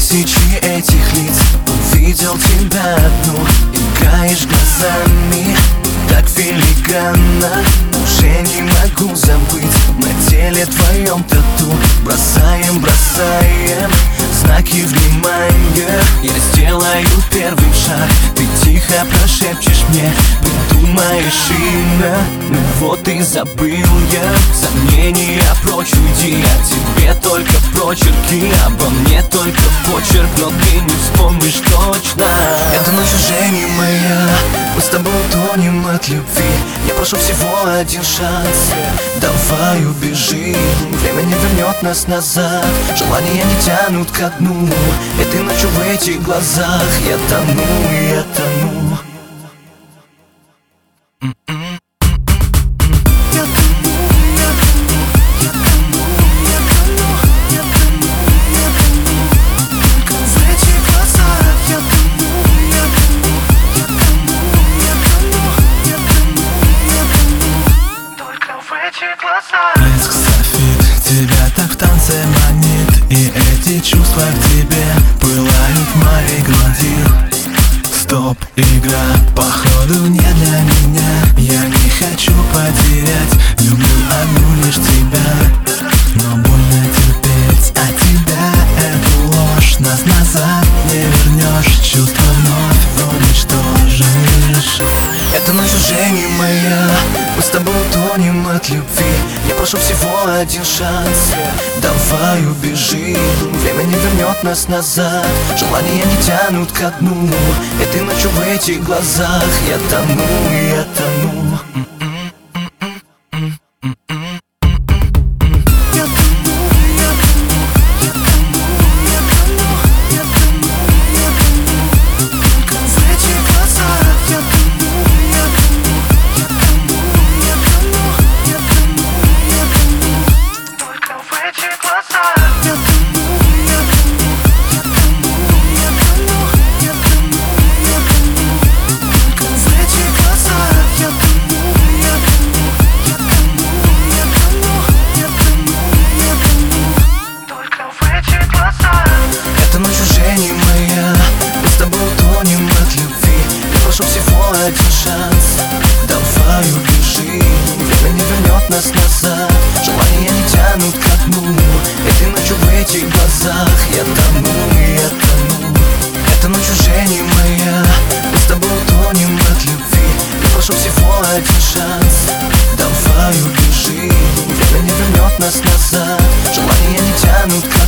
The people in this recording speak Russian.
тысячи этих лиц увидел тебя одну. Играешь глазами так филигранно, уже не могу забыть на теле твоем тату. Бросаем знаки внимания. Я сделаю первый шаг, ты тихо прошепчешь мне, придумаешь имя. Ну вот и забыл я, сомнения прочь уйди. О тебе только прочерки, обо мне только почерк, но ты не вспомнишь точно. Эта ночь уже не моя, мы с тобой утонем от любви. Я прошу всего один шанс, давай убежим. Время не вернет нас назад, желания не тянут ко дну. Этой ночью в этих глазах я тону, я тону. Блеск софит тебя так в танце манит, и эти чувства к тебе пылают в моей груди. Стоп, игра, походу не для меня. Я не хочу потерять, люблю одну лишь тебя. Но больно терпеть от тебя эту ложь. Нас назад не вернешь, чувства вновь уничтожишь. Эта ночь уже не моя, мы с тобой утонем от любви. Я прошу всего один шанс, давай убежим. Время не вернет нас назад, желания не тянут ко дну. Этой ночью в этих глазах я тону, я тону. Эта ночь уже не моя, мы с тобой утонем от любви. Я прошу всего один шанс, давай убежим. Время не вернет нас назад, желания не тянут ко дну. Этой ночью в этих глазах я тону, я тону. Эта ночь уже не моя, мы с тобой утонем от любви. Я прошу всего один шанс, давай убежим. Время не вернет нас назад, желания не тянут ко